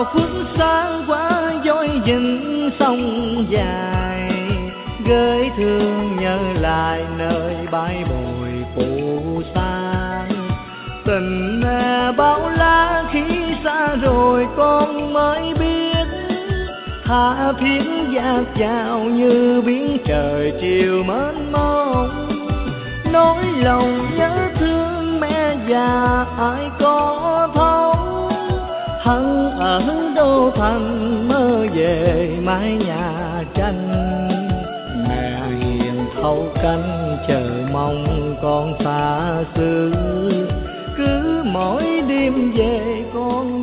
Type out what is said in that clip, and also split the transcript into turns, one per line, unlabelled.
phút sáng qua dối dinh sông dài, gửi thương nhớ lại nơi bãi bồi phù sa. Tình mẹ bao la khi xa rồi con mới biết, tha thiết dạt dào như biển trời chiều mênh mông. Nỗi lòng nhớ thương mẹ già ai có thấu, hân ở đô thành mơ về mái nhà tranh. Mẹ hiền thấu cánh chờ mong con xa xứ, cứ mỗi đêm về con